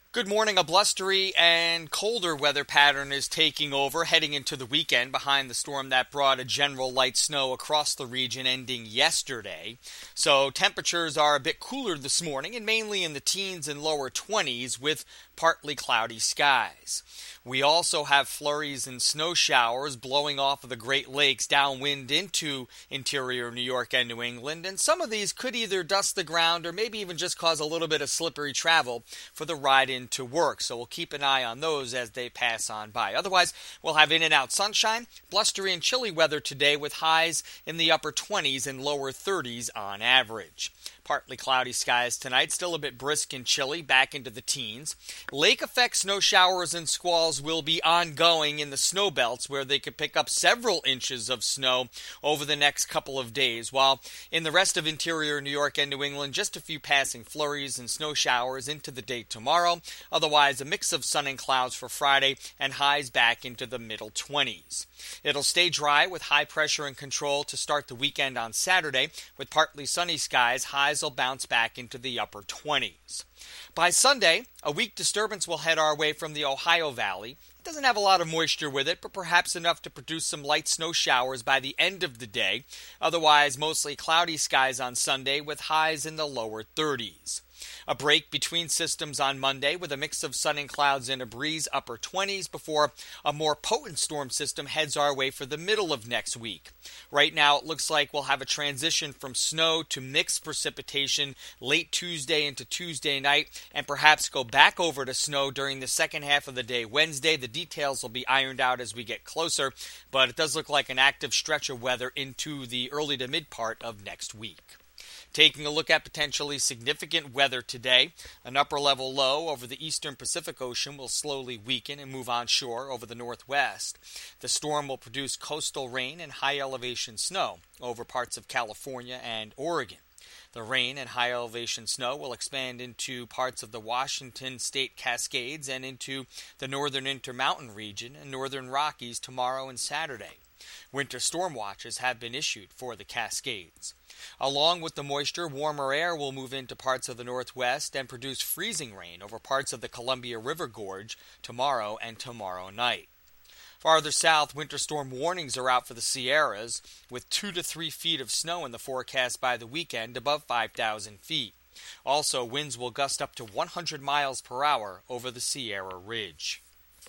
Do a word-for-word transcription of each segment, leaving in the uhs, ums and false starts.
Good morning. A blustery and colder weather pattern is taking over heading into the weekend behind the storm that brought a general light snow across the region ending yesterday. So temperatures are a bit cooler this morning and mainly in the teens and lower twenties with partly cloudy skies. We also have flurries and snow showers blowing off of the Great Lakes downwind into interior New York and New England, and some of these could either dust the ground or maybe even just cause a little bit of slippery travel for the ride into work. So we'll keep an eye on those as they pass on by. Otherwise, we'll have in and out sunshine, blustery and chilly weather today with highs in the upper twenties and lower thirties on average. Partly cloudy skies tonight, still a bit brisk and chilly, back into the teens. Lake effect snow showers and squalls will be ongoing in the snow belts where they could pick up several inches of snow over the next couple of days, while in the rest of interior New York and New England, just a few passing flurries and snow showers into the day tomorrow. Otherwise, a mix of sun and clouds for Friday and highs back into the middle twenties. It'll stay dry with high pressure and control to start the weekend on Saturday with partly sunny skies. Highs will bounce back into the upper twenties. By Sunday, a weak disturbance will head our way from the Ohio Valley. It doesn't have a lot of moisture with it, but perhaps enough to produce some light snow showers by the end of the day. Otherwise, mostly cloudy skies on Sunday with highs in the lower thirties. A break between systems on Monday with a mix of sun and clouds and a breeze, upper twenties, before a more potent storm system heads our way for the middle of next week. Right now, it looks like we'll have a transition from snow to mixed precipitation late Tuesday into Tuesday night, and perhaps go back over to snow during the second half of the day Wednesday. The details will be ironed out as we get closer, but it does look like an active stretch of weather into the early to mid part of next week. Taking a look at potentially significant weather today, an upper-level low over the eastern Pacific Ocean will slowly weaken and move onshore over the northwest. The storm will produce coastal rain and high-elevation snow over parts of California and Oregon. The rain and high-elevation snow will expand into parts of the Washington State Cascades and into the northern Intermountain region and northern Rockies tomorrow and Saturday. Winter storm watches have been issued for the Cascades. Along with the moisture, warmer air will move into parts of the northwest and produce freezing rain over parts of the Columbia River Gorge tomorrow and tomorrow night. Farther south, winter storm warnings are out for the Sierras, with two to three feet of snow in the forecast by the weekend above five thousand feet. Also, winds will gust up to one hundred miles per hour over the Sierra Ridge.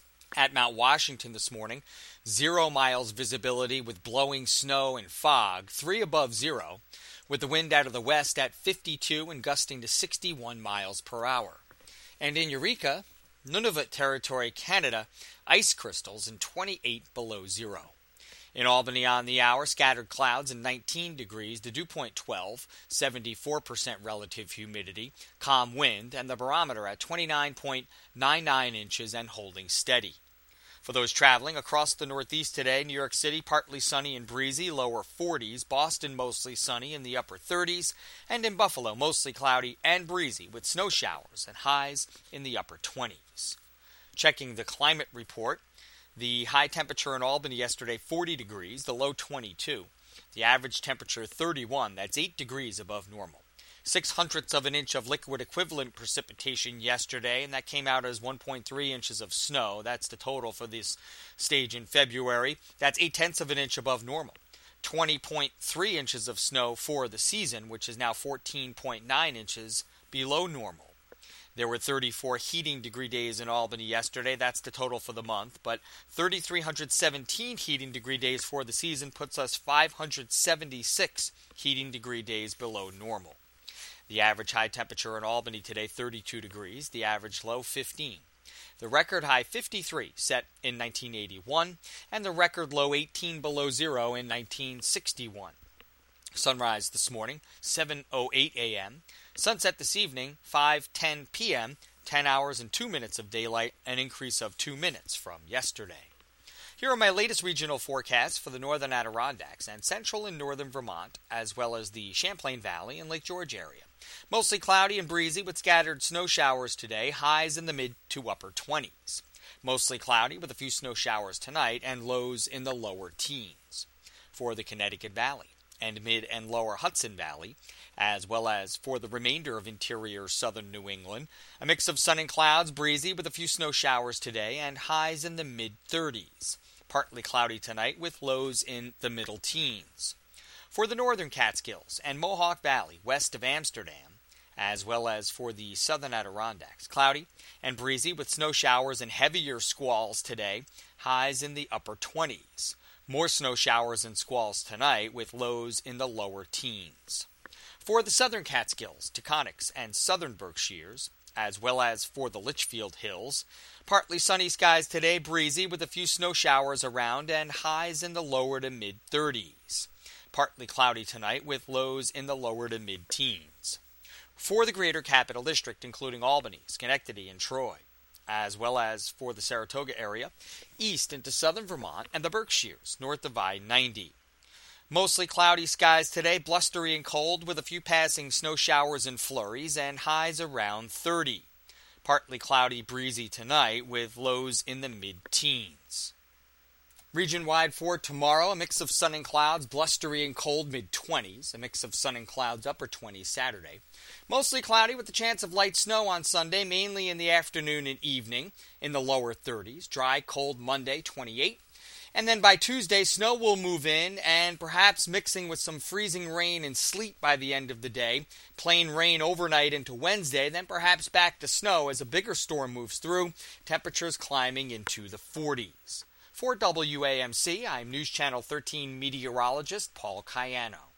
At Mount Washington this morning, zero miles visibility with blowing snow and fog, three above zero, with the wind out of the west at fifty-two and gusting to sixty-one miles per hour. And in Eureka, Nunavut Territory, Canada, ice crystals and twenty-eight below zero. In Albany on the hour, scattered clouds and nineteen degrees, the dew point twelve, seventy-four percent relative humidity, calm wind, and the barometer at twenty-nine point nine nine inches and holding steady. For those traveling across the Northeast today, New York City partly sunny and breezy, lower forties, Boston mostly sunny in the upper thirties, and in Buffalo mostly cloudy and breezy with snow showers and highs in the upper twenties. Checking the climate report, the high temperature in Albany yesterday, forty degrees, the low twenty-two. The average temperature, thirty-one. That's eight degrees above normal. Six hundredths of an inch of liquid equivalent precipitation yesterday, and that came out as one point three inches of snow. That's the total for this stage in February. That's eight tenths of an inch above normal. twenty point three inches of snow for the season, which is now fourteen point nine inches below normal. There were thirty-four heating degree days in Albany yesterday. That's the total for the month. But three thousand three hundred seventeen heating degree days for the season puts us five hundred seventy-six heating degree days below normal. The average high temperature in Albany today, thirty-two degrees. The average low, fifteen. The record high, fifty-three, set in nineteen eighty-one. And the record low, eighteen below zero in nineteen sixty-one. Sunrise this morning, seven oh eight a.m. Sunset this evening, five ten p.m., ten hours and two minutes of daylight, an increase of two minutes from yesterday. Here are my latest regional forecasts for the northern Adirondacks and central and northern Vermont, as well as the Champlain Valley and Lake George area. Mostly cloudy and breezy with scattered snow showers today, highs in the mid to upper twenties. Mostly cloudy with a few snow showers tonight and lows in the lower teens. For the Connecticut Valley, and mid and lower Hudson Valley, as well as for the remainder of interior southern New England. A mix of sun and clouds, breezy with a few snow showers today, and highs in the mid-thirties. Partly cloudy tonight with lows in the middle teens. For the northern Catskills and Mohawk Valley west of Amsterdam, as well as for the southern Adirondacks, cloudy and breezy with snow showers and heavier squalls today, highs in the upper twenties. More snow showers and squalls tonight with lows in the lower teens. For the southern Catskills, Taconics, and southern Berkshires, as well as for the Litchfield Hills, partly sunny skies today, breezy with a few snow showers around and highs in the lower to mid-thirties. Partly cloudy tonight with lows in the lower to mid-teens. For the greater capital district, including Albany, Schenectady, and Troy, as well as for the Saratoga area, east into southern Vermont and the Berkshires, north of I ninety. Mostly cloudy skies today, blustery and cold with a few passing snow showers and flurries and highs around thirty. Partly cloudy, breezy tonight with lows in the mid-teens. Region-wide for tomorrow, a mix of sun and clouds, blustery and cold mid-twenties, a mix of sun and clouds upper twenties Saturday. Mostly cloudy with a chance of light snow on Sunday, mainly in the afternoon and evening in the lower thirties. Dry, cold Monday, twenty-eight. And then by Tuesday, snow will move in and perhaps mixing with some freezing rain and sleet by the end of the day. Plain rain overnight into Wednesday, then perhaps back to snow as a bigger storm moves through. Temperatures climbing into the forties. For W A M C, I'm News Channel thirteen meteorologist Paul Cayano.